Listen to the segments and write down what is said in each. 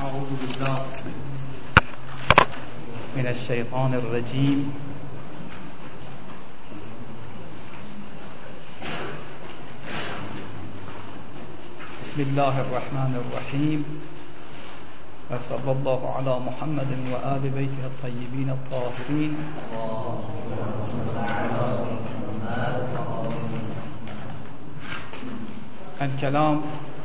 أعوذ بالله من الشيطان الرجيم. بسم الله الرحمن الرحيم، وصلى الله على محمد وآل بيته الطيبين الطاهرين. الكلام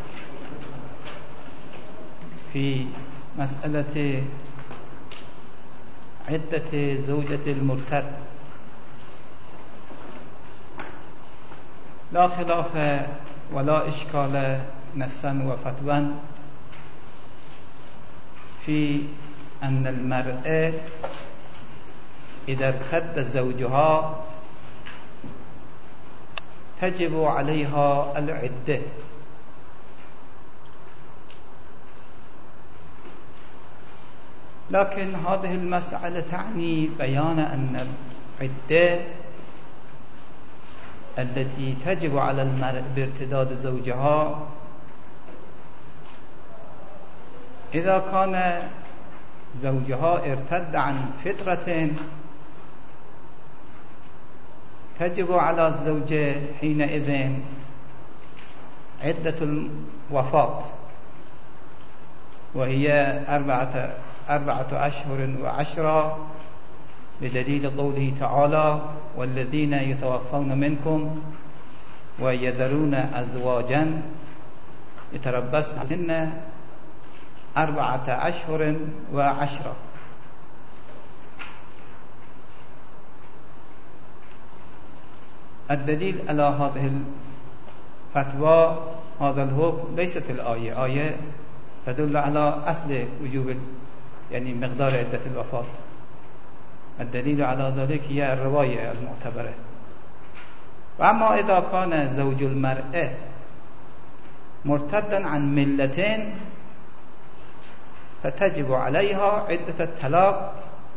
في مسألة عدة زوجة المرتد. لا خلاف ولا إشكال نصا وفتوى في أن المرأة إذا ارتد زوجها تجب عليها العدة، لكن هذه المسألة تعني بيان أن العدة التي تجب على المرأة بارتداد زوجها إذا كان زوجها ارتد عن فترة تجب على الزوجة حينئذ عدة الوفاة، وهي أربعة أشهر وعشرة، بدليل قوله تعالى: والذين يتوفون منكم ويذرون أزواجا يتربصن 4 أشهر وعشرة. الدليل على هذه الفتوى هذا الحكم ليست الآية، آية تدل على أصل وجوب يعني مقدار عدة الوفاة. الدليل على ذلك هي الرواية المعتبرة. وأما إذا كان زوج المرأة مرتدا عن ملتين فتجب عليها عدة الطلاق،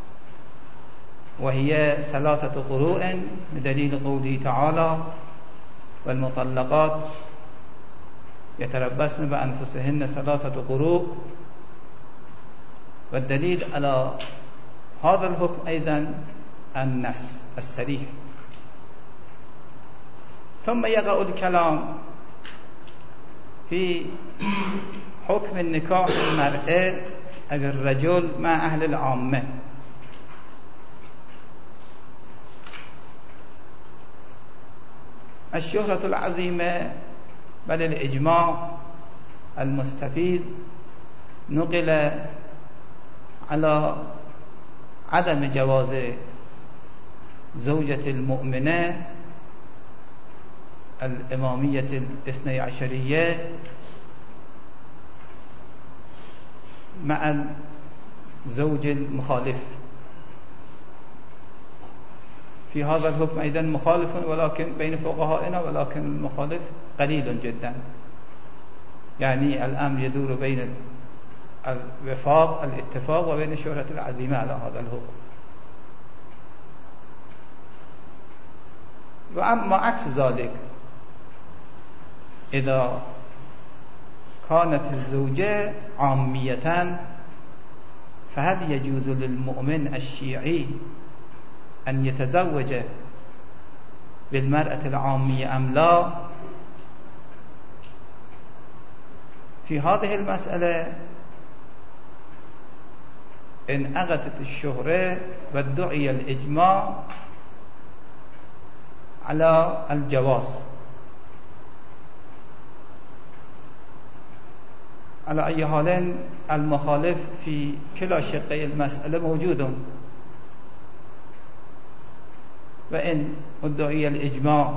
وهي 3 قروء، بدليل قوله تعالى: والمطلقات يتربصن بأنفسهن 3 قروء. والدليل على هذا الحكم أيضا النص الصريح. ثم يقع الكلام في حكم النكاح المرأة أو الرجل مع أهل العامة. الشهرة العظيمة بل الإجماع المستفيد نقل على عدم جواز زوجة المؤمنة الإمامية الاثني عشرية مع الزوج المخالف. في هذا الحكم أيضا مخالف ولكن بين فقهائنا، ولكن المخالف قليل جدا، يعني الأمر يدور بين الاتفاق وبين الشهرة العظيمة على هذا الحكم. وأما عكس ذلك، إذا كانت الزوجة عامية فهل يجوز للمؤمن الشيعي أن يتزوج بالمرأة العامية أم لا؟ في هذه المسألة انعقدت الشهرة وادعي الإجماع على الجواز. على أي حال المخالف في كلا شقي المسألة موجود، وإن ادعي الإجماع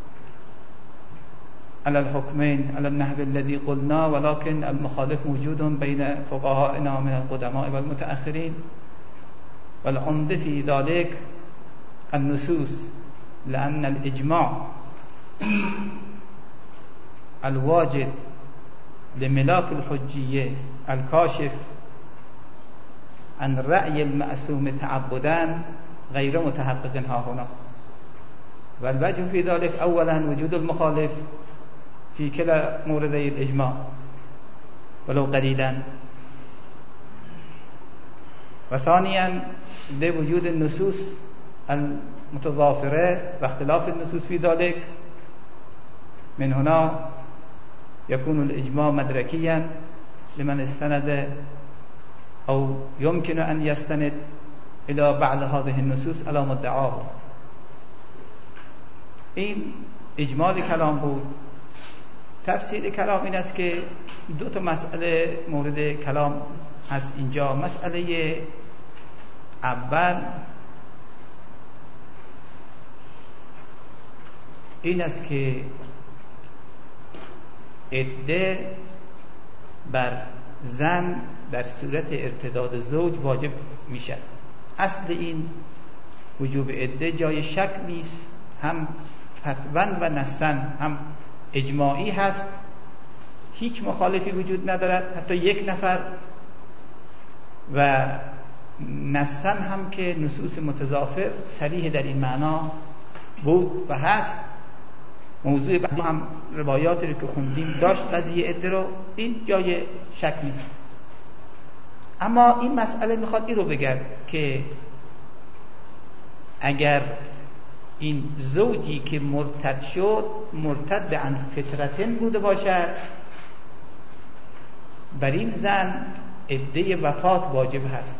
على الحكمين على النحو الذي قلنا، ولكن المخالف موجود بين فقهائنا من القدماء والمتأخرين. والعمدة في ذلك النصوص، لأن الإجماع الواجب لملاك الحجية الكاشف عن رأي المأسوم تعبدا غير متحقق ها هنا. والوجه في ذلك أولا وجود المخالف في كلا موردي الإجماع ولو قليلا، و ثانیا لوجود النصوص المتضافره و اختلاف النصوص في ذلك. من هنا يكون الإجماع مدركيا لمن استند أو يمكن أن يستند إلى بعض هذه النصوص على مدعاه. این اجمال کلام بود. تفصیل کلام این است که دو تا مسئله مورد کلام هست اینجا. مسئله اول این است که عده بر زن در صورت ارتداد زوج واجب میشه. اصل این وجوب عده جای شک نیست، هم فتواً و نصاً هم اجماعی هست، هیچ مخالفی وجود ندارد حتی یک نفر، و نصاً هم که نصوص متضافر صریح در این معنا بود و هست. موضوع بعد هم روایاتی رو که خوندیم داشت قضیه عده رو، این جای شک نیست. اما این مسئله میخواد این رو بگه که اگر این زوجی که مرتد شد مرتد عن فطرتن بوده باشد، بر این زن عده وفات واجب هست.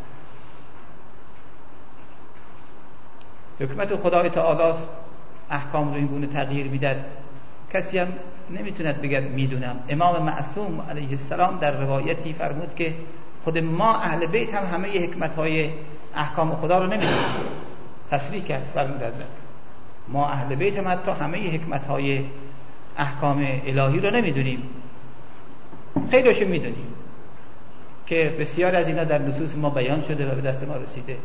حکمت خدای تعالی احکام رو این گونه تغییر میداد، کسی هم نمیتوند بگه میدونم. امام معصوم علیه السلام در روایتی فرمود که خود ما اهل بیت هم همه حکمت‌های احکام خدا رو نمیدونیم. تصریح کرد فرمود ما اهل بیت هم حتی همه حکمت‌های احکام الهی رو نمیدونیم، خیلیشو میدونیم که بسیار از اینا در نصوص ما بیان شده و به دست ما رسیده.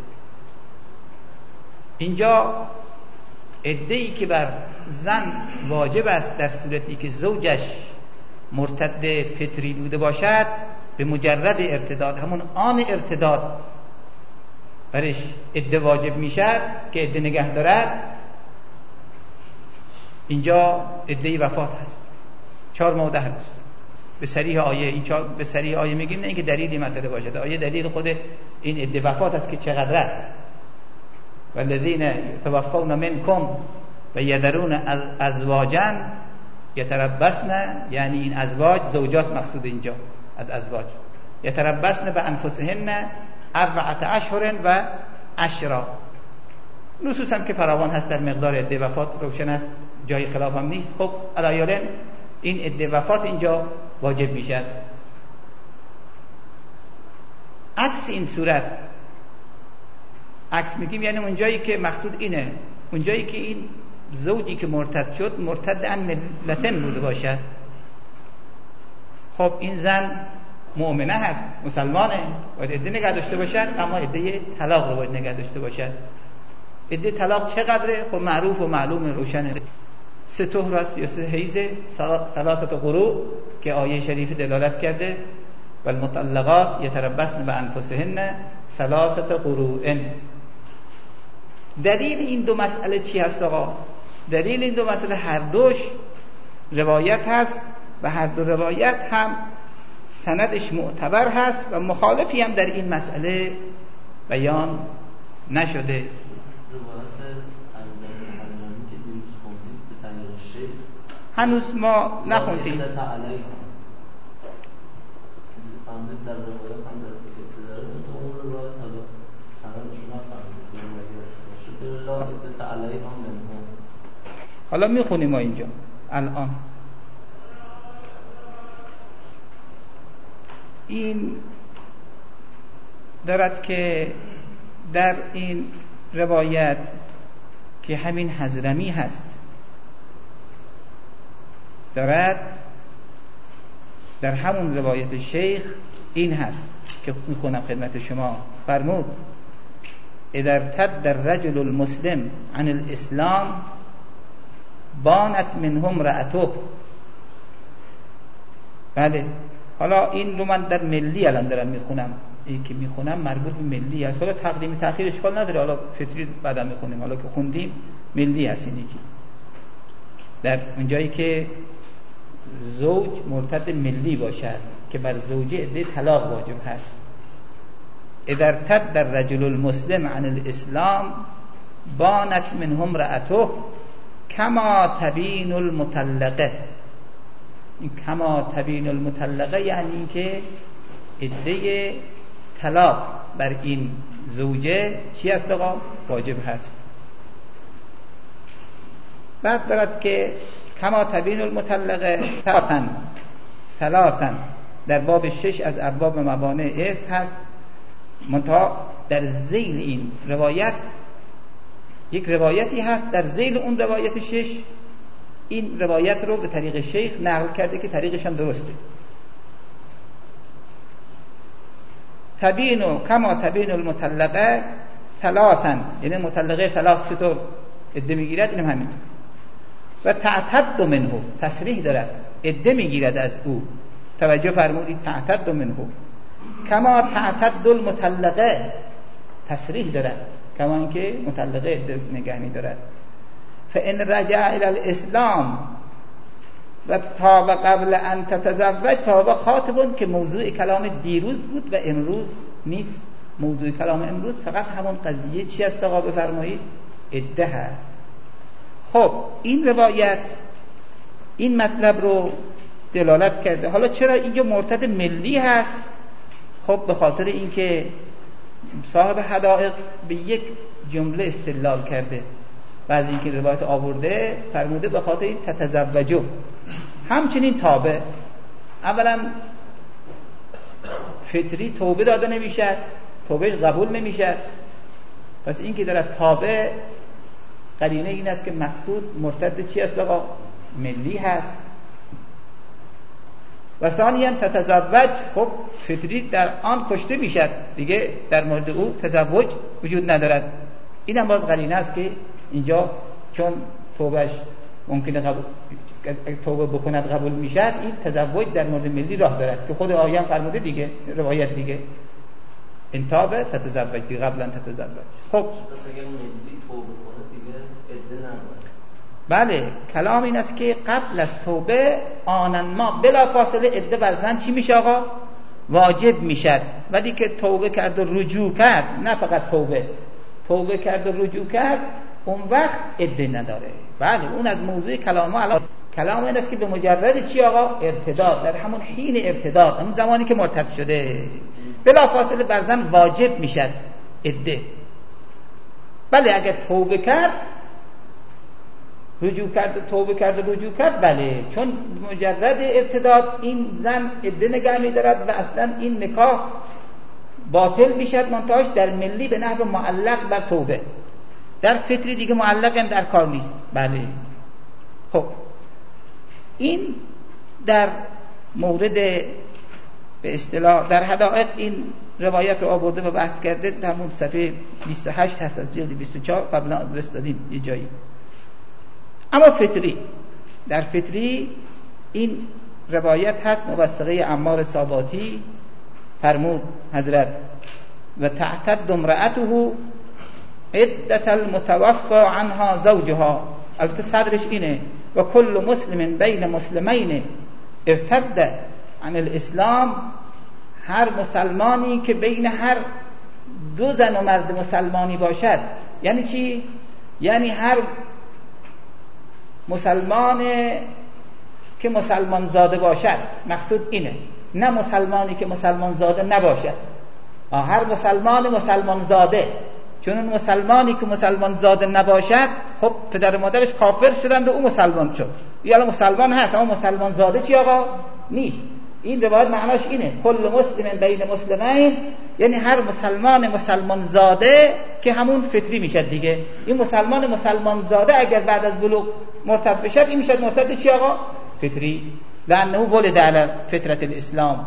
اینجا عده‌ای که بر زن واجب است در صورتی که زوجش مرتد فطری بوده باشد، به مجرد ارتداد، همون آن ارتداد برش عده واجب میشد که عده نگه دارد. اینجا عده وفات هست 4 ماه و 10 روز به صریح آیه. این به صریح آیه میگیم، نه اینکه دلیلی مسئله باشد، آیه دلیل خود این عده وفات است که چقدر است. والذین یتوفون منکم و یذرون ازواجا یتربصن، یعنی این ازواج زوجات مقصود اینجا از ازواج، یتربصن بانفسهن 4 اشهر و 10. نصوص هم که فراوان هست در مقدار عده وفات روشن است، جای خلاف هم نیست. خب علایالن این عده وفات اینجا واجب میشد. عکس این صورت، عکس میگیم یعنی اونجایی که مقصود اینه، اونجایی که این زوجی که مرتد شد مرتد عن ملتن بوده باشد. خب این زن مؤمنه هست، مسلمانه، باید عده نگه داشته باشد، اما عده طلاق رو باید نگه داشته باشد. عده طلاق چقدره؟ خب معروف و معلوم روشنه، 3 طهر است یا 3 حیض، 3 قروء که آیه شریف دلالت کرده والمطلقات یتربصن بانفسهن 3 قروء. دلیل این دو مسئله چی هست آقا؟ دلیل این دو مسئله هر دوش روایت هست و هر دو روایت هم سندش معتبر هست و مخالفی هم در این مسئله بیان نشده. هنوز ما نخوندیم. حالا میخونیم ما اینجا الان. این دارد که در این روایت که همین حضرمی هست دارد، در همون روایت شیخ این هست که میخونم خدمت شما. فرمود اذا ارتد الرجل المسلم عن الاسلام بانت منهم امرأته. بله، حالا این رو من در ملی الان دارم میخونم، این که میخونم مربوط به ملی است. حالا تقدیم تأخیر اشکال نداره، حالا فطری بعدا میخونیم، حالا که خوندیم ملی است. اینی که در اونجایی که زوج مرتد ملی باشد که بر زوجه عده طلاق واجب هست. اذا ارتد الرجل المسلم عن الاسلام بانت منه امرأته کما تبین المطلقه. این کما تبین المطلقه یعنی اینکه عده طلاق بر این زوجه چی است آقا؟ واجب هست. بعد دارد که کما تبین المطلقه ثلاثا در باب 6 از ابواب موانع ارث هست. منتها در ذیل این روایت یک روایتی هست، در ذیل اون روایت 6 این روایت رو به طریق شیخ نقل کرده که طریقش هم درسته. تبینو کما تبین المطلقه ثلاثا، یعنی مطلقه ثلاث چطور عده میگیرد، اینم همینطور. و تعتد منه، تصریح دارد عده میگیرد از او. توجه فرمودید، تعتد منه کما تعتد المطلقه، تصریح دارد کما اینکه مطلقه عده نگه می‌دارد. فان رجع الى الاسلام و تاب قبل ان تتزوج فهو خاطب، که موضوع کلام دیروز بود و امروز نیست. موضوع کلام امروز فقط همون قضیه چی است آقا بفرمایید؟ عده هست. خب این روایت این مطلب رو دلالت کرده. حالا چرا اینجا مرتد ملی هست؟ خب به خاطر اینکه صاحب حدائق به یک جمله استدلال کرده و از اینکه روایت آورده فرموده به خاطر این تتزوجو. همچنین تابع، اولا فطری توبه داده نمیشد، توبهش قبول نمیشد. پس این که داره تابع، قرینه این است که مقصود مرتد چی است آقا؟ ملی هست. و ثانیاً تتزوج، خب فطری در آن کشته میشد دیگه، در مورد او تزوج وجود ندارد. این هم باز قرینه است که اینجا چون توبهش ممکنه توبه بکند قبول میشد، این تزوج در مورد ملی راه دارد که خود آیه فرموده دیگه، روایت دیگه ان تابه تتزوج دیگه قبلا تتزوج. خب اگر ملی توبه کنه دیگه عده نداره. بله، کلام این است که قبل از توبه آنن ما بلا فاصله عده بر زن چی میشه آقا؟ واجب میشد. ولی که توبه کرد و رجوع کرد، نه فقط توبه کرد و رجوع کرد، اون وقت عده نداره. بله اون از موضوع کلام ما. کلام این است که به مجرد چی آقا؟ ارتداد، در همون حین ارتداد، همون زمانی که مرتد شده بلا فاصله بر زن واجب میشد عده. بله اگر توبه کرد رجوع کرد، توبه کرد و رجوع کرد، بله، چون مجرد ارتداد این زن عده نگه می‌دارد و اصلا این نکاح باطل میشد. منتهاش در ملی به نحو معلق بر توبه، در فطری دیگه معلق هم در کار نیست. بله خب این در مورد به اصطلاح در حدائق این روایت رو آورده و بحث کرده. در همون صفحه 28 هست از جلد 24، قبلا آدرس دادیم یه جایی. اما فطری، در فطری این روایت هست موثقه عمار صاباتی فرمود حضرت و تعتد امرأته عدت المتوفى عنها زوجها. البته صدرش اینه و کل مسلم بین مسلمین ارتد عن الاسلام، هر مسلمانی که بین هر دو زن و مرد مسلمانی باشد. یعنی چی؟ یعنی هر مسلمان که مسلمان زاده باشد، مقصود اینه، نه مسلمانی که مسلمان زاده نباشد. هر مسلمان زاده، چون اون مسلمانی که مسلمان زاده نباشد خب پدر و مادرش کافر شدند و او مسلمان شد، یا مسلمان هست اما مسلمان زاده چی آقا؟ نیست. این روایت معناش اینه کل مسلم بین مسلمین، یعنی هر مسلمان زاده که همون فطری میشد دیگه. این مسلمان زاده اگر بعد از بلوغ مرتد بشد، این میشد مرتد چی آقا؟ فطری، لانه ولد علی فطرت الاسلام.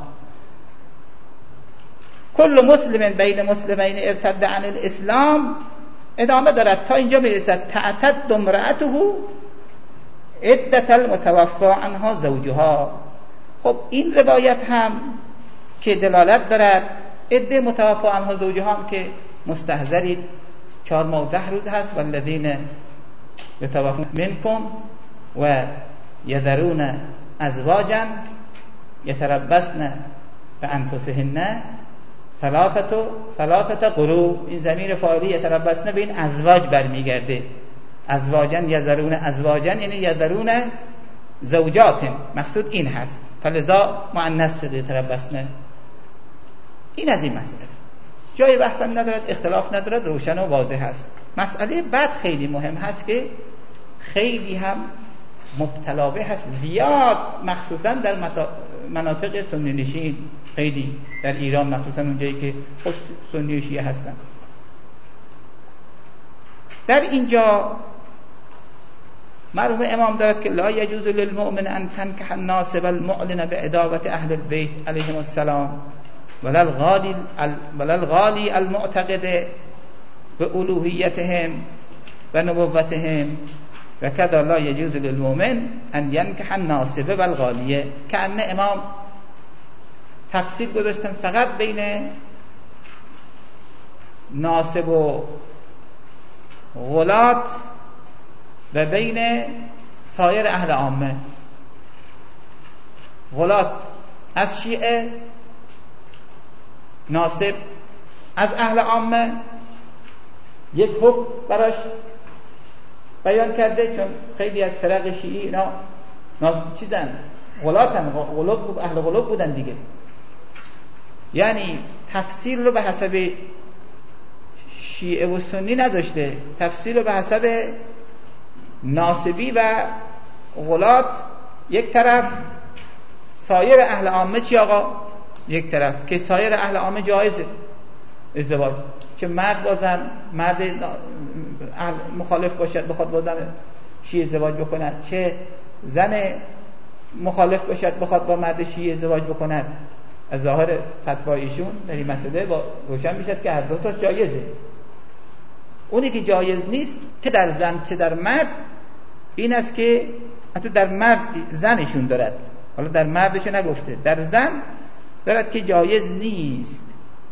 کل مسلم بین مسلمین ارتد عن الاسلام، ادامه دارد تا اینجا میرسد تعتد امرأته عدت المتوفى عنها زوجها. خب این روایت هم که دلالت دارد عده متوفى عنها زوجها هم که مستحضرید 4 ماه و 10 روز هست. والذین یتوفون منکم و یذرون ازواجا یتربصن بانفسهن ثلاثه قروء، این ضمیر فاعلی یتربصن به این ازواج برمیگرده. ازواجن یذرون ازواجن یعنی یذرون زوجات، مقصود این هست، فلذا مؤنث شده یتربصن. این از این مسئله جای بحث هم ندارد، اختلاف ندارد، روشن و واضح هست. مسئله بعد خیلی مهم هست که خیلی هم مبتلا به هست، زیاد مخصوصا در مناطق سنی نشین، خیلی در ایران مخصوصا اونجایی که خود سنی و شیعه هستن. در اینجا مرحوم امام دارد که لا یجوز للمؤمن ان تنکح الناصب المعلن بعداوة اهل البیت علیهم السلام ولا الغالی المعتقد بألوهیتهم و نبوتهم و کذا لا یجوز للمؤمن ان ینکح الناصب والغالیه. که ان امام تفصیل گذاشتن فقط بین ناصب و غلات و بین سایر اهل عامه. غلات از شیعه، ناصب از اهل عامه. یک حکم براش بیان کرده، چون خیلی از فرق شیعی اینا چیزن، غلاتن، اهل غلوب بودن دیگه. یعنی تفصیل رو به حسب شیعه و سنی نذاشته، تفصیل رو به حسب ناصبی و غلات یک طرف، سایر اهل عامه چی آقا؟ یک طرف. که سایر اهل عامه جایزه ازدواج، که مرد با زن، مرد مخالف باشد بخواد با زن شیعه ازدواج بکند، چه زن مخالف باشد بخواد با مرد شیعه ازدواج بکند. از ظاهر فتوای ایشون در این مسئله با روشن میشد که هر دو تاش جایزه. اونی که جایز نیست که در زن چه در مرد این است که حتی در مرد زنشون دارد، حالا در مردش نگفته، در زن دارد که جایز نیست.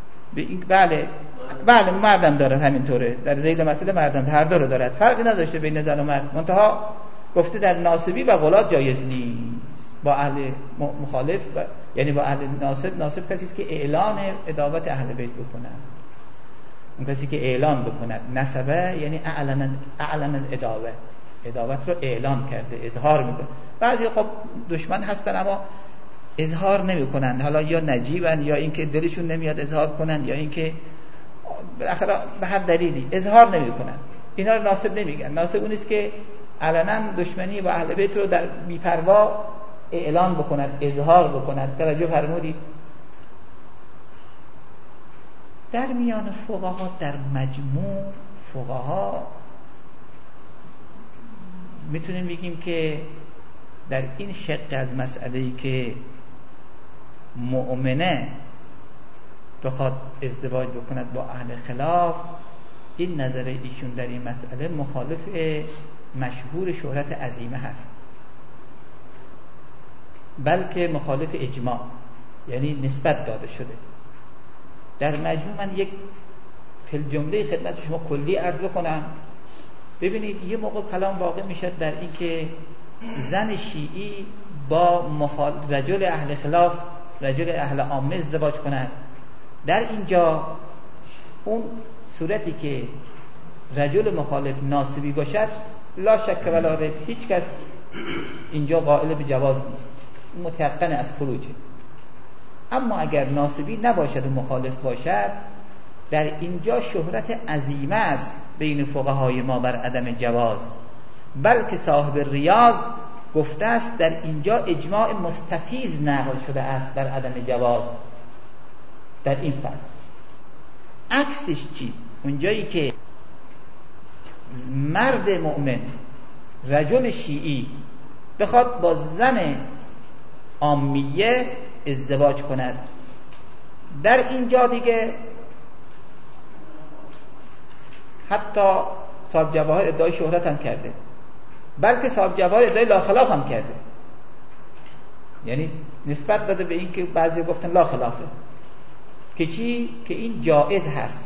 بله مردم دارد، همینطوره در ذیل مسئله مردم هر دو رو دارد، فرقی نداشته بین زن و مرد. منتها گفته در ناصبی و غلات جایز نیست با اهل مخالف یعنی با اهل ناصب کسی است که اعلان عداوت اهل بیت بکنه، اون کسی که اعلان بکند. نسبه یعنی اعلن عداوت رو اعلان کرده، اظهار میکنه. بعضی خب دشمن هستن اما اظهار نمیکنن، حالا یا نجیبن یا اینکه دلشون نمیاد اظهار کنن یا اینکه بالاخره به هر دلیلی اظهار نمیکنن. اینا رو ناصب نمیگن. ناصب اون است که علنا دشمنی با اهل بیت رو در بی‌پروا اعلان بکنن، اظهار بکنن. توجه فرمودید؟ در میان فقها، در مجموع فقها میتونیم بگیم که در این شق از مسئله‌ای که مؤمنه بخواد ازدواج بکند با اهل خلاف، این نظر ایشون در این مسئله مخالف مشهور شهرت عظیمه هست، بلکه مخالف اجماع، یعنی نسبت داده شده. در مجموع من یک فی جمله خدمت شما کلی عرض بکنم. ببینید یه موقع کلام واقع میشد در این که زن شیعی با رجل اهل خلاف، رجل اهل عامه ازدواج کنند. در اینجا اون صورتی که رجل مخالف ناصبی باشد، لا شک ولا ریب، هیچ کس اینجا قائل به جواز نیست، متيقن از خروجه. اما اگر ناصبی نباشد و مخالف باشد، در اینجا شهرت عظیمه است بین فقهای ما بر عدم جواز، بلکه صاحب ریاض گفته است در اینجا اجماع مستفیض نقل شده است بر عدم جواز در این فرض. عکسش چی؟ اونجایی که مرد مؤمن، رجل شیعی بخواد با زن عامیه ازدواج کند، در اینجا دیگه حتی صاحب جواهر ادعای شهرت هم کرده، بلکه صاحب جواهر ادعای لا خلاف هم کرده، یعنی نسبت داده به این که بعضی گفتن لا خلافه، که چی؟ که این جائز هست.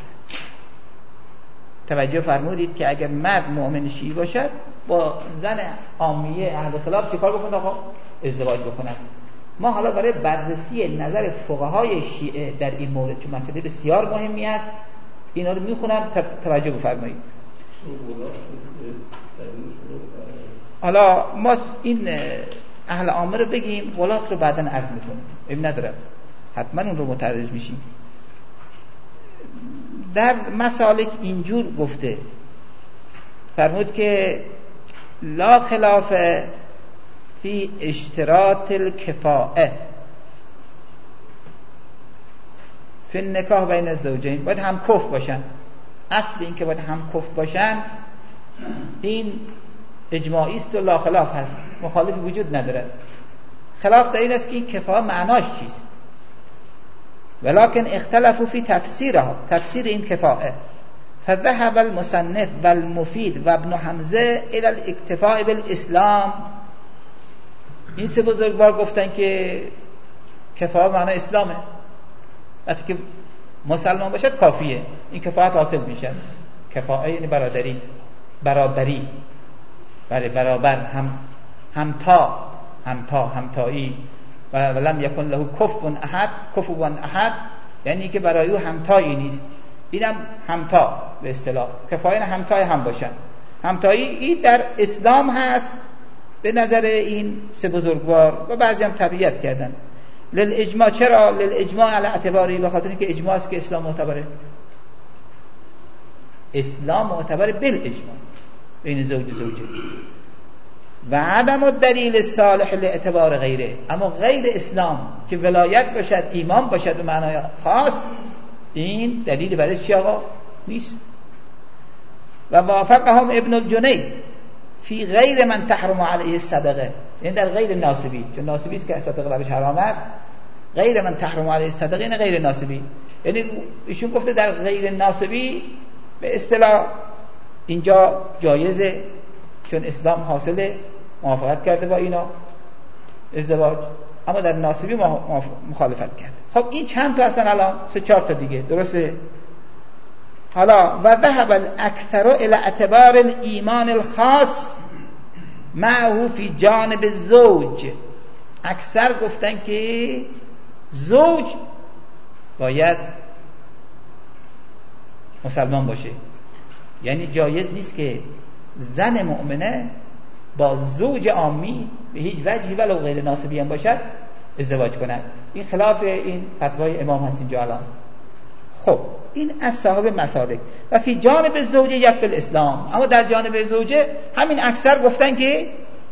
توجه فرمودید که اگر مرد مؤمن شیعی باشد با زن عامیه اهل خلاف چه کار بکنه آقا؟ ازدواج بکنه. ما حالا برای بررسی نظر فقهای شیعه در این مورد که مسئله بسیار مهمی است اینا رو میخونم توجه بفرمایید. حالا ما این اهل عامه رو بگیم، غلات رو بعداً عرض میکنیم، این نداره حتما اون رو متعرض میشیم. در مسالک اینجور گفته فرمود که لا خلاف فی اشتراط الکفاءه فی النکاح بین الزوجین، باید هم کف باشن. اصل این که باید هم کف باشن این اجماعی است و لا خلاف هست، مخالفی وجود نداره. خلاف در این است که این کفاءه معناش چیست، ولكن اختلفوا فی تفسیرها، تفسیر این کفاءه. فذهب المصنف والمفید و ابن حمزه الى الاکتفاء بالاسلام. این سه بزرگوار گفتن که کفاءه معنی اسلامه، وقتی که مسلمان باشد کافیه، این کفاءت حاصل میشه. کفاءه یعنی برادری، برابری، برای برابر، همتایی. و لم یکن له کفوا احد یعنی که برای او همتایی نیست. اینم همتا به اصطلاح، کفاین همتای هم باشن. همتایی این در اسلام هست به نظر این سه بزرگوار و بعضی هم تبعیت کردن. للاجماع، چرا؟ للاجماع علی اعتباری، به خاطر اینکه اجماع است که اسلام معتبره. اسلام معتبره بالاجماع بین زوج و زوجه. و عدم الدلیل صالح لاعتبار غیره، اما غیر اسلام که ولایت باشد، ایمان باشد به معنای خاص، این دلیل برای چی آقا؟ نیست. و وافقهم ابن الجنید فی غیر من تحرم علیه الصدقه، این در غیر ناسبی، چون ناسبی است که صدقه برش حرام است. غیر من تحرم علیه الصدقه این غیر ناسبی، یعنی ایشون گفته در غیر ناسبی به اصطلاح اینجا جایزه، چون اسلام حاصله، موافقت کرده با اینا ازدواج، اما در ناسبی مخالفت کرده. خب این چند تا هستن الان؟ 3-4 تا دیگه، درسته؟ حالا و ذهب الاکثر الى اعتبار الایمان الخاص معه فی جانب الزوج. اکثر گفتن که زوج باید مسلمان باشه، یعنی جایز نیست که زن مؤمنه با زوج عامی به هیچ وجهی ولو غیر ناسبی هم باشد ازدواج کنند. این خلاف این فتوای امام هست اینجا الان. خب این از صاحب مسالک. و فی جانب زوجه یکفی الاسلام، اما در جانب زوجه همین اکثر گفتن که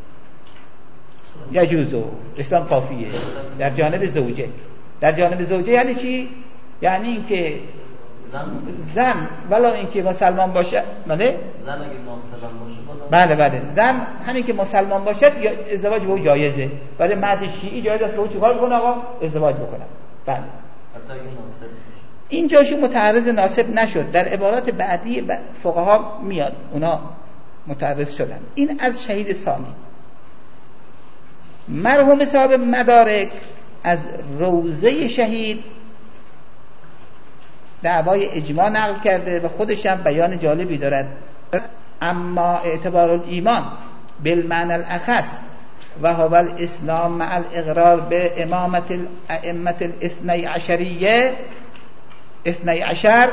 یجوزو، اسلام کافیه. در جانب زوجه، در جانب زوجه یعنی چی؟ یعنی اینکه زن ولو اینکه مسلمان باشه، بله؟ زن اگه مسلمان باشه، بله زن همین که مسلمان باشد ازدواج با او جایزه. برای مرد شیعی جایز است که او چیکار کنه آقا؟ ازدواج بکنه. بله. حتی اگه ناسب باشه. این جاشو متعرض ناسب نشد، در عبارات بعدی فقها میاد اونا متعرض شدن. این از شهید ثانی. مرحوم صاحب مدارک از روضه شهید دعوای اجماع نقل کرده و خودش هم بیان جالبی دارد. اما اعتبار الایمان بالمعنى الاخص و هو الاسلام مع الاقرار به امامت الائمه الاثنی عشریه 12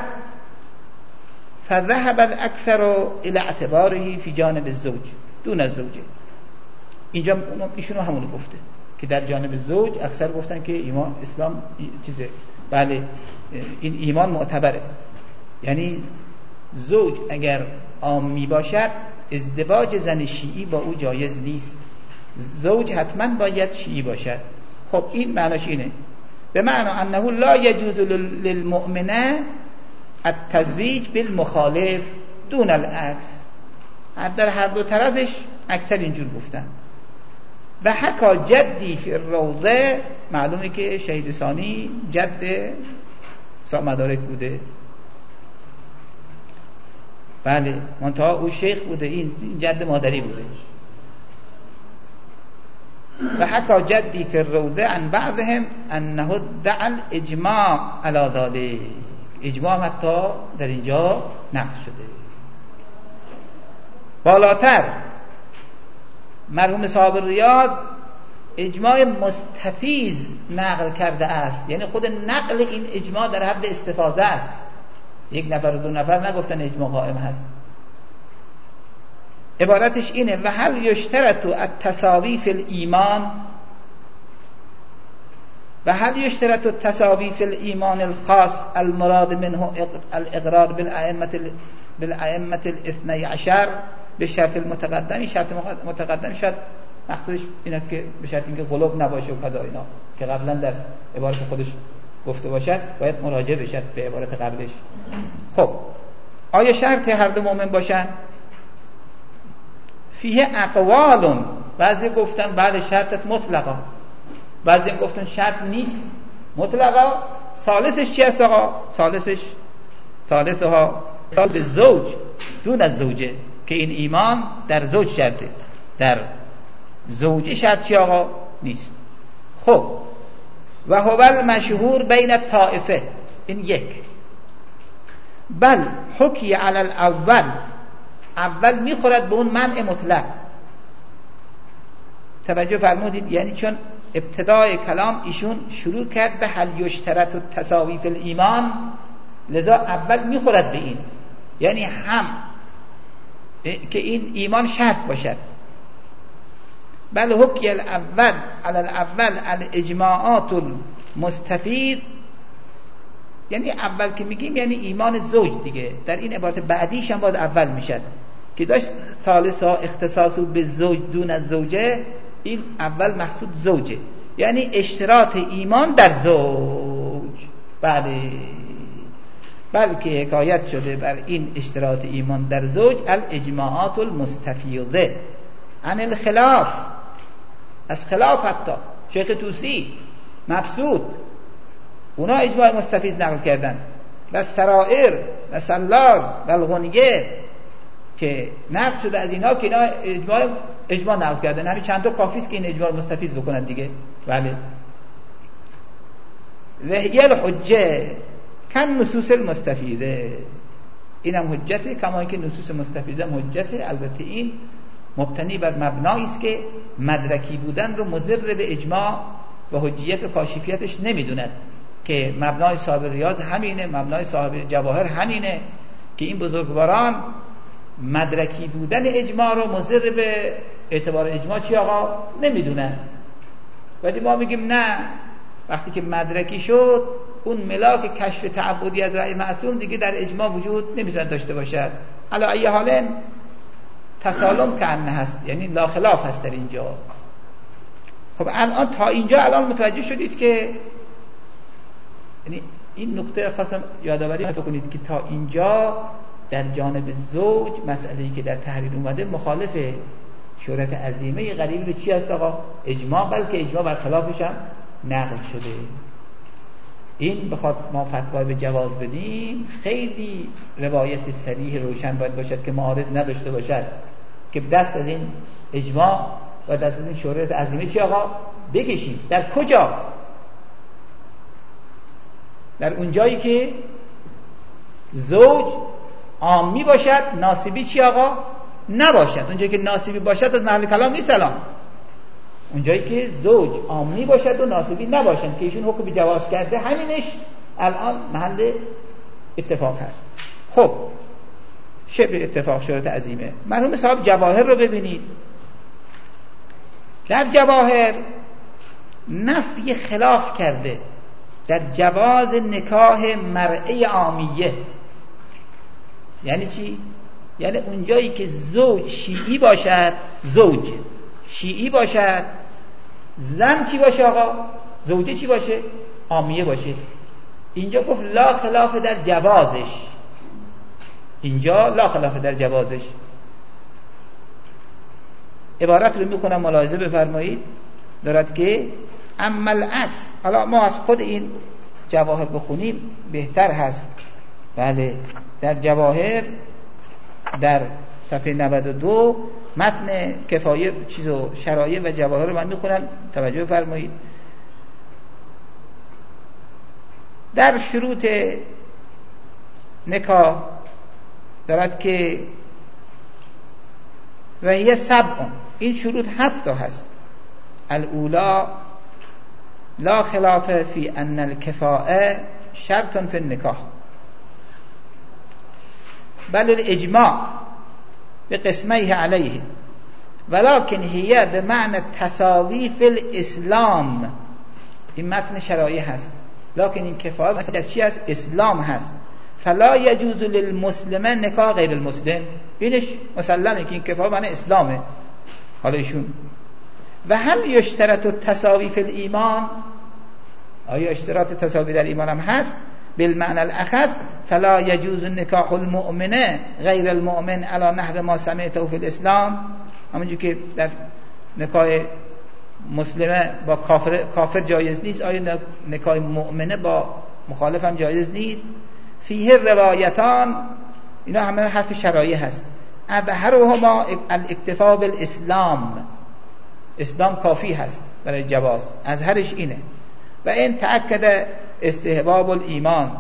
فذهب الاكثر الى اعتباره في جانب الزوج دون الزوجه. اینجا ایشون همون گفته که در جانب زوج اکثر گفتن که ایمان اسلام چیزه، بله این ایمان معتبره، یعنی زوج اگر عامی باشد ازدواج زن شیعی با او جایز نیست، زوج حتما باید شیعی باشد. خب این معناش اینه، به معنی انه لا یجوز للمؤمنه التزویج بالمخالف دون العکس. در هر دو طرفش اکثر اینجور گفتن. و حکا جدی فی الروضه، معلومه که شهید ثانی جد صاحب مدارک بوده، بله منتها او شیخ بوده، این جد مادری بوده. و حکا جدی فی الروضه عن بعضهم انه دعا الاجماع علی ذلک، اجماع حتی در اینجا نقل شده. بالاتر مرحوم صاحب ریاض اجماع مستفیض نقل کرده است، یعنی خود نقل این اجماع در حد استفاضه است. یک نفر و دو نفر نگفتن اجماع قائم هست. عبارتش اینه: و هل یشترط التساوی فی الایمان، و هل یشترط التساوی فی الایمان الخاص المراد منه الاقرار بالائمه الاثنی عشر به شرط المتقدم. شرط متقدم شاید مقصودش این است که به شرط اینکه قلوب نباشه و کذا اینا که قبلا در عبارت خودش گفته باشد، باید مراجعه بشد به عبارت قبلش. خب آیا شرط هر دو مؤمن باشن؟ فیه اقوال، بعضی گفتن بعد شرط است مطلقا، بعضی گفتن شرط نیست مطلقا. ثالثش چی است آقا؟ ثالثها به زوج دون از زوجه، که این ایمان در زوج شرطه، در زوجه شرط چی آقا؟ نیست. خب و هو المشهور بین الطائفه، این یک. بل حکی علی الاول، اول میخورد به اون منع مطلق. توجه فرمودید؟ یعنی چون ابتدای کلام ایشون شروع کرد به هل یشترط التساوی فی الایمان، لذا اول میخورد به این، یعنی هم که این ایمان شرط باشد. بل حکی الاول علی الاول الاجماعات المستفید، یعنی اول که میگیم یعنی ایمان زوج دیگه. در این عبارت بعدیش هم باز اول میشد که داشت ثالثا اختصاص به زوج دون از زوجه، این اول مقصود زوجه، یعنی اشتراط ایمان در زوج. بله، بلکه حکایت شده بر این اشتراط ایمان در زوج الاجماعات المستفیضه عن الخلاف، از خلاف. حتی شیخ طوسی، مبسوط، اونا اجماع مستفیض نقل کردن، و سرائر و سلار و الغنیه که نقل شده از اینا که اینا اجماع نقل کردن. همین چند تا کافی است که این اجماع مستفیض بکنن دیگه. بله. و هی الحجه کن نصوص المستفیضه، اینم حجته کما اینکه نصوص مستفیضه هم حجته. البته این مبتنی بر مبنایی است که مدرکی بودن رو مضر به اجماع و حجیت و کاشفیتش نمیدوند، که مبنای صاحب ریاض همینه، مبنای صاحب جواهر همینه، که این بزرگواران مدرکی بودن اجماع رو مضر به اعتبار اجماع چی آقا نمیدونن. ولی ما میگیم نه، وقتی که مدرکی شد اون ملاک کشف تعبدی از رأی معصوم دیگه در اجماع وجود نمیتونه داشته باشد. علی ای حال تسالم که انه هست، یعنی لا خلاف هست در اینجا. خب الان تا اینجا الان متوجه شدید که یعنی این نکته خواستم یادآوری کنید که تا اینجا در جانب زوج مسئله‌ای که در تحریر اومده مخالف شهرت عظیمه قلیل به چی هست آقا؟ اجماع، بلکه اجماع بر خلافش هم نقل شده. این بخواد ما فتوا به جواز بدیم خیلی روایت صریح روشن باید باشد که معارض نداشته باشد، که دست از این اجماع و دست از این شهرت عظیمه چی آقا بکشیم. در کجا؟ در اون جایی که زوج عامی باشد، ناسبی چی آقا نباشد. اون جایی که ناسبی باشد از محل کلام نیست الان. اون جایی که زوج عامی باشد و ناسبی نباشد که ایشون حکم جواز کرده، همینش الان محل اتفاق هست. خب شبه اتفاق شهرت عظیمه. مرحوم صاحب جواهر رو ببینید. در جواهر نفی خلاف کرده در جواز نکاح مرعه عامیه. یعنی چی؟ یعنی اونجایی که زوج شیعی باشد، زوج شیعی باشد، زن چی باشه آقا؟ زوجه چی باشه؟ عامیه باشه. اینجا گفت لا خلاف در جوازش، اینجا لا خلاف در جوازش. عبارت رو میخونم ملاحظه بفرمایید. دارد که اما العکس، حالا ما از خود این جواهر بخونیم بهتر هست. بله، در جواهر در صفحه 92 متن کفایه چیزو شرایع و جواهر رو من میخونم، توجه فرمایید. در شروط نکاح دارد که و هی 7، این شروط 7 هست. الاولا لا خلاف فی ان الکفاءه شرط فی النکاح، بل الاجماع بقسمیه علیه ولكن هي بمعنى تساوی فی الاسلام. این متن شرایع هست، لکن این کفایه در چی هست؟ اسلام هست. فلا یجوز للمسلم نکاح غیر المسلم، اینش مسلمه که این کفایه معنی اسلامه. حالا ایشون و هل یشترط التساوی فی الایمان، آیا اشتراط تساوی در ایمان هم هست؟ بالمعنى الاخص فلا يجوز نکاح المؤمن غیر المؤمن على نحو ما سمعته فی الاسلام، همونجور که در نکاح مسلمه با کافر جایز نیست، آیا نکاح مؤمنه با مخالف هم جایز نیست؟ فیه روایتان، اینا همه حرف شرایع هست. اظهرهما الاکتفاء بالاسلام، اسلام کافی هست برای جواز، اظهرش اینه. و این تأکد استحباب الایمان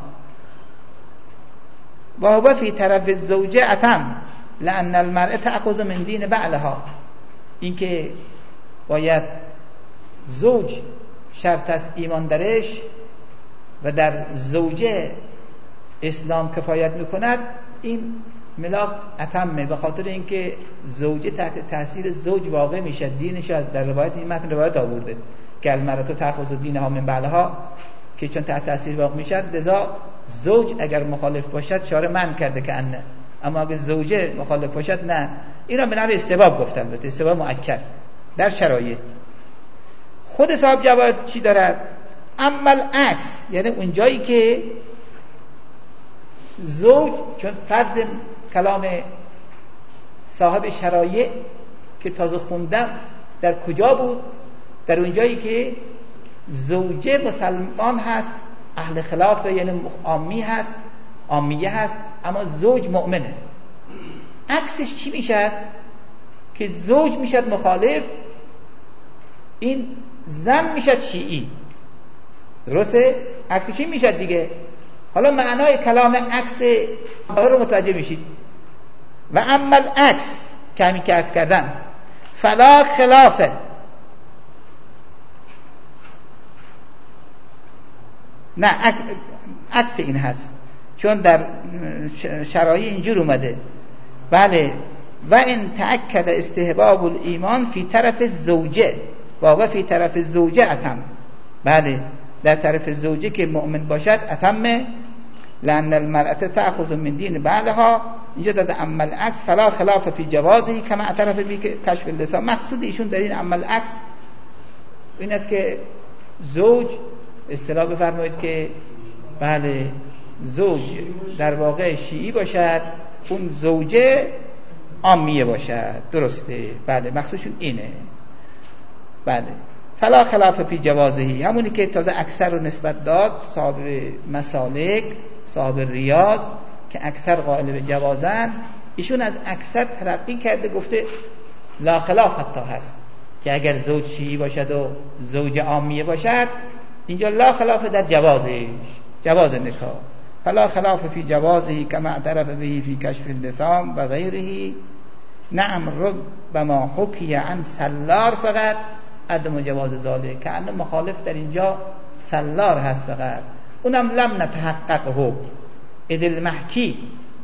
و هو فی طرف الزوجه اتم لان المرأة تأخذ من دین بعلها، اینکه باید زوج شرط است ایمان درش و در زوجه اسلام کفایت میکند، این ملاک اتمه، به خاطر اینکه زوجه تحت تاثیر زوج واقع میشه، دینش در روایت این متن روایت آورده که المرأة تأخذ دینها من بعلها، که چون تحت تاثیر واقع میشه لذا زوج اگر مخالف باشد شارع منع کرده که انه، اما اگر زوجه مخالف باشد نه. اینا به نوع استحباب گفتن، البته استحباب مؤکد در شرایط. خود صاحب جواب چی دارد؟ اما العکس، یعنی اون جایی که زوج، چون فرض کلام صاحب شرایع که تازه خوندم در کجا بود؟ در اون جایی که زوجه مسلمان هست، اهل خلافه، یعنی عامیه هست، اما زوج مؤمنه. عکسش چی میشد؟ که زوج میشد مخالف، این زن میشد شیعی. درسته؟ عکسش چی میشد دیگه؟ حالا معنای کلام عکس رو متوجه میشید. و اما العکس که همین که عکس کردم، فلا خلافه، نه عکس این هست، چون در شرایع اینجور اومده. بله، و این تأکد استحباب الایمان فی طرف الزوجه و فی طرف الزوجه اتم. بله، در طرف زوجه که مؤمن باشد اتمه، لان المرأة تأخذ من دین بعلها. اینجا داده اما العکس فلا خلاف فی جوازه کما اعترف بی کشف اللسان. مقصود ایشون در این اما العکس این است که زوج، اصطلاح بفرمایید که بله زوج در واقع شیعی باشد، اون زوجه عامیه باشد. درسته؟ بله، مقصودشون اینه. بله، فلا خلاف فی جوازه، همونی که تازه اکثر رو نسبت داد صاحب مسالک، صاحب ریاض که اکثر قائل به جوازن، ایشون از اکثر ترقی کرده، گفته لا خلاف حتی هست که اگر زوج شیعی باشد و زوج عامیه باشد، اینجا لا خلاف در جوازش، جواز نکاح. فلا خلاف فی جوازه کما اعترف به فی کشف اللثام و غیره. نعم ربما حکی عن سلار فقط عدم جواز ذالک، که انه مخالف در اینجا سلار هست فقط، اونم لم نتحققه اذ المحکی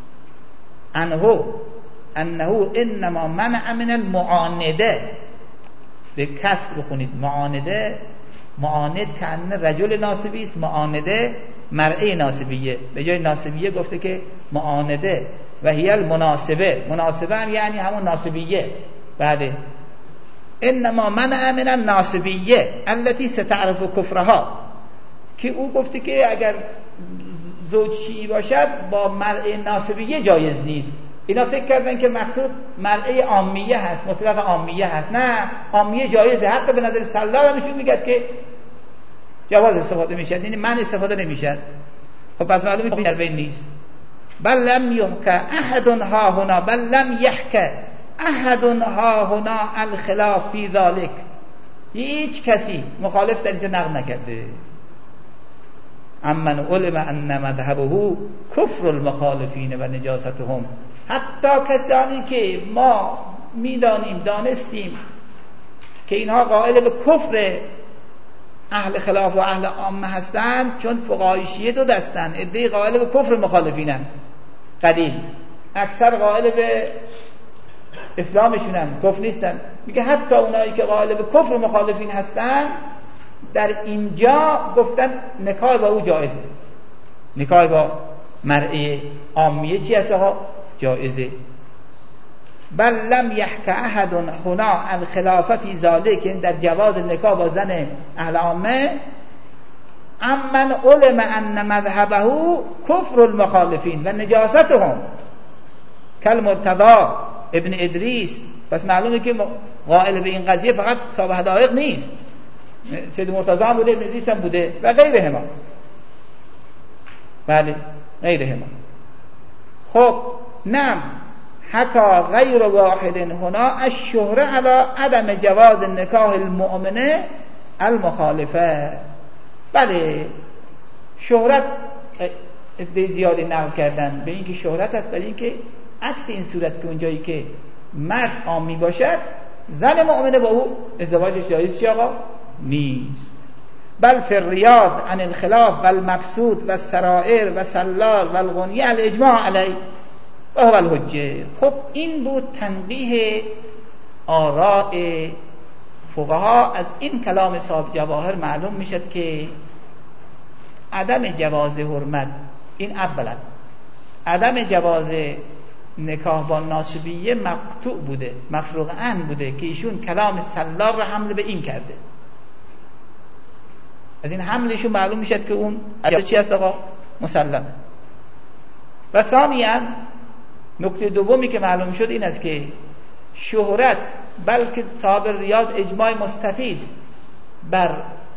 عنه انه انما منع من المعانده. به کسر بخونید معانده، معاند که انه رجل ناصبی است، معانده مرعه ناصبیه، به جای ناصبیه گفته که معانده. و هی المناسبه، مناسبه هم یعنی همون ناصبیه. بعد انما منع من الناصبیه التي ستعرف کفرها، که او گفته که اگر زوج شیعی باشد با مرعه ناصبیه جایز نیست. اینا فکر کردن که مقصود مرعه عامیه هست، مطلق عامیه هست. نه، عامیه جایزه، حتی به نظر سلار نشون میگه که جواز استفاده میشد، یعنی من استفاده نمیشد. خب پس معلومه در بین نیست. بل لم یحک احد ها هنا، بل لم یحک احد ها هنا الخلاف فی ذلک، هیچ کسی مخالف در اینجا نقل نکرده. امن علم ان مذهبه کفر المخالفین و نجاستهم، حتی کسانی که ما میدانیم، دانستیم که اینها قائل به کفر اهل خلاف و اهل عامه هستند، چون فقهای شیعه دو دستن، عده‌ای قائل به کفر مخالفینن قدیم، اکثر قائل به اسلامشونن، کفر نیستن. میگه حتی اونایی که قائل به کفر مخالفین هستن در اینجا گفتن نکاح با او جایزه، نکاح با مرء عامیه چی هست آقا؟ جایزه. بل لم یحک احد هنا الخلاف فی ذلک، در جواز نکاح با زن اهل عامه، امن علم ان مذهبه کفر المخالفین و نجاستهم کالمرتضی ابن ادریس. پس معلومه که قائل به این قضیه فقط صاحب حدائق نیست، سید مرتضی هم بوده، ابن ادریس هم بوده و غیرهما. بله غیرهما. خب نعم حکا غیر واحد هنا الشهره علی عدم جواز نکاح المؤمنه المخالفه. بله شهرت به زیادی نقل کردن به اینکه شهرت است، برای اینکه عکس این صورت که اونجایی که مرد عامی باشد زن مؤمنه با او ازدواجش جایز چی آقا؟ نیست. بل فی الریاض عن الخلاف والمقصود والسرائر والسلال والغنیه الاجماع علیه و هو الحجه. خب این بود تنقیح آراء فقها. از این کلام صاحب جواهر معلوم میشد که عدم جواز حرمت، این اولا عدم جواز نکاح با ناصبیه مقطوع بوده، مفروغ عنه بوده که ایشون کلام سلال را حمل به این کرده. از این حملشون معلوم میشد که اون چی هست آقا؟ مسلم. و ثانیاً نکته دومی که معلوم شد این است که شهرت، بلکه صاحب ریاض اجماع مستفید بر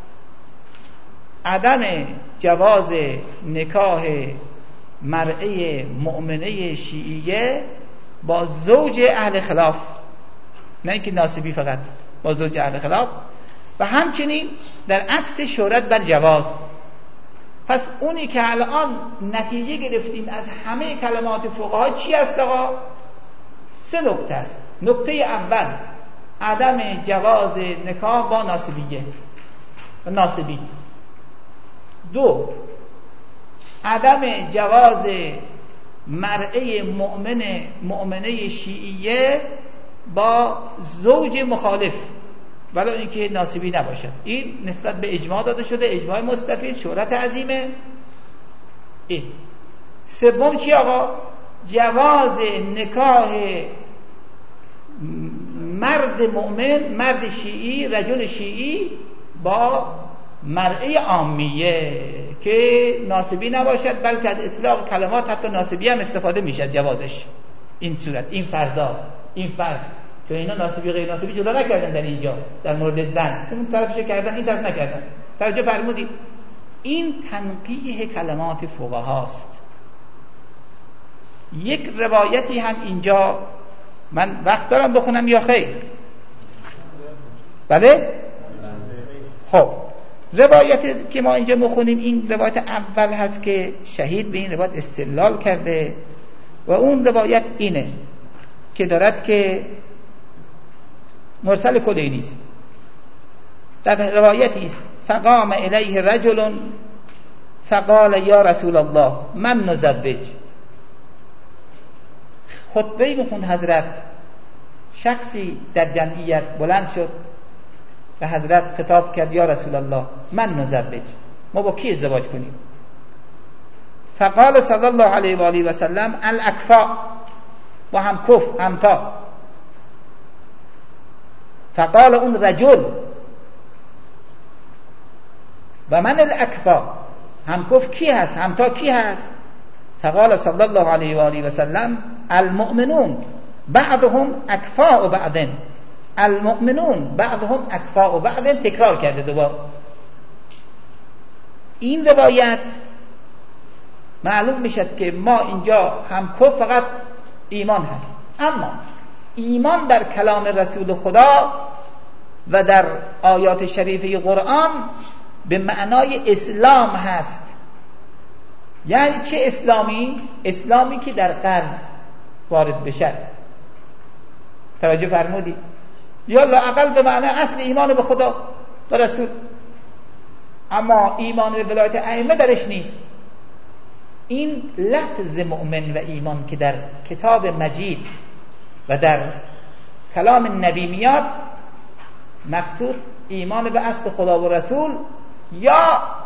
عدم جواز نکاح مرء مؤمنه شیعیه با زوج اهل خلاف، نه اینکه ناسبی، فقط با زوج اهل خلاف، و همچنین در عکس شهرت بر جواز. پس اونی که الان نتیجه گرفتیم از همه کلمات فقها چی است آقا؟ 3 نکته است. نکته اول عدم جواز نکاح با ناسبیه و ناسبی. 2 عدم جواز مرء مؤمنه شیعیه با زوج مخالف ولی اینکه ناسبی نباشد. این نسبت به اجماع داده شده، اجماع مستفید، شهرت عظیمه. این 3 چی آقا؟ جواز نکاح مرد مؤمن، مرد شیعی، رجل شیعی با مرء عامیه که ناسبی نباشد، بلکه از اطلاق کلمات حتی ناسبی هم استفاده میشد جوازش. این صورت، این فرضا، این فرض که اینا ناسبی غیر ناسبی جدا نکردن در اینجا در مورد زن، اون طرفش کردن این طرف نکردن. توجه فرمودید؟ این تنقیح کلمات فقهاست. یک روایتی هم اینجا من وقت دارم بخونم یا خیر؟ بله؟ خب روایتی که ما اینجا بخونیم این روایت اول هست که شهید به این روایت استدلال کرده و اون روایت اینه که دارد که مرسل کلینی است. در روایتی است فقام الیه رجل فقال یا رسول الله من نزوج. خطبه میخوند حضرت، شخصی در جمعیت بلند شد و حضرت خطاب کرد یا رسول الله من نزوج، ما با کی ازدواج کنیم؟ فقال صلی الله علیه و آله و سلم الاکفاء، با هم کف همتا. فقال اون رجل و من الاکفاء، هم کف کی هست؟ همتا کی هست؟ فقال صلی الله علیه و آله و سلم المؤمنون بعضهم اکفاء بعض، المؤمنون بعضهم اکفاء بعض. تکرار کرده دوبار. این روایت معلوم میشد که ما اینجا هم کف فقط ایمان هست، اما ایمان در کلام رسول خدا و در آیات شریفه قرآن به معنای اسلام هست. یعنی چه اسلامی؟ اسلامی که در قلب وارد بشد. توجه فرمودی؟ یا لااقل به معنی اصل ایمان به خدا و رسول، اما ایمان به ولایت ائمه درش نیست. این لفظ مؤمن و ایمان که در کتاب مجید و در کلام نبی میاد، مقصود ایمان به اصل خدا و رسول یا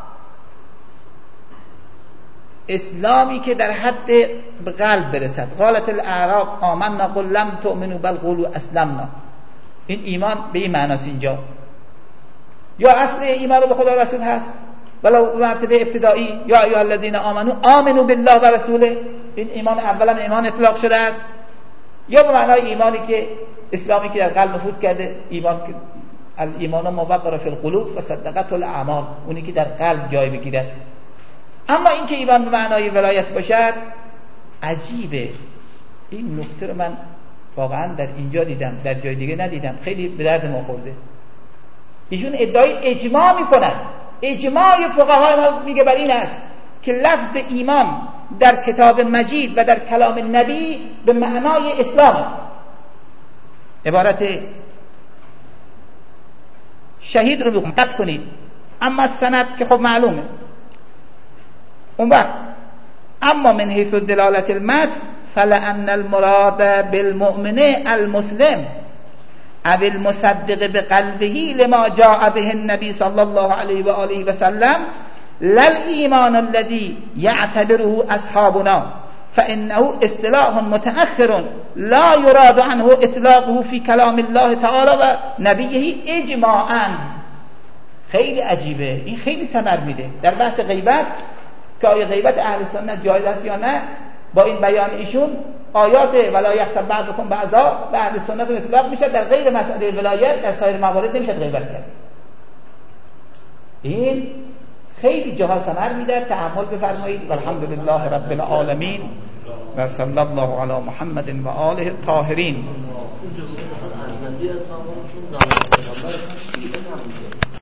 اسلامی که در حد به قلب برسد. قالت الاعراب آمنا قل لم تؤمنوا بل قولوا اسلمنا. این ایمان به این معناست اینجا. یا اصل ایمان به خدا و رسول هست ولو مرتبه ابتدایی، یا ایها الذین آمنوا بالله و رسوله، این ایمان اولا ایمان اطلاق شده است. یا به معنای ایمانی که اسلامی که در قلب نفوذ کرده، ایمان که الایمان موقر فی القلوب و صدقت الاعمال، اونی که در قلب جای بگیرد. اما این که ایمان به معنای ولایت باشد عجیبه. این نکته رو من واقعا در اینجا دیدم، در جای دیگه ندیدم، خیلی به درد ما خورده. ایشون ادعای اجماع میکنن. اجماع فقهای ما میگه بر این است که لفظ ایمان در کتاب مجید و در کلام نبی به معنای اسلام. عبارت شهید رو دقت کنید، اما سند که خب معلومه. اون وقت اما من حیث دلالت المتن فلأن المراد بالمؤمن المسلم او المصدق بقلبه لما جاء به النبي صلى الله عليه وآله وسلم لا الإيمان الذي يعتبره أصحابنا فإنه اصطلاح متأخر لا يراد عنه اطلاقه في كلام الله تعالى و نبيه اجماعا. خیلی عجیبه، این خیلی ثمر میده در بحث غیبت که آیا غیبت اهل سنت جایز است یا نه. با این بیان ایشون آیات ولا یغتب بعضکم بعضا به اهل سنت اطلاق میشه، در غیر مسئله ولایت در سایر موارد نمیشه غیبت کرد. این خیلی جاها ثمر میده، تأمل بفرمایید. والحمدلله رب العالمین و صلی الله علی محمد و آله الطاهرین.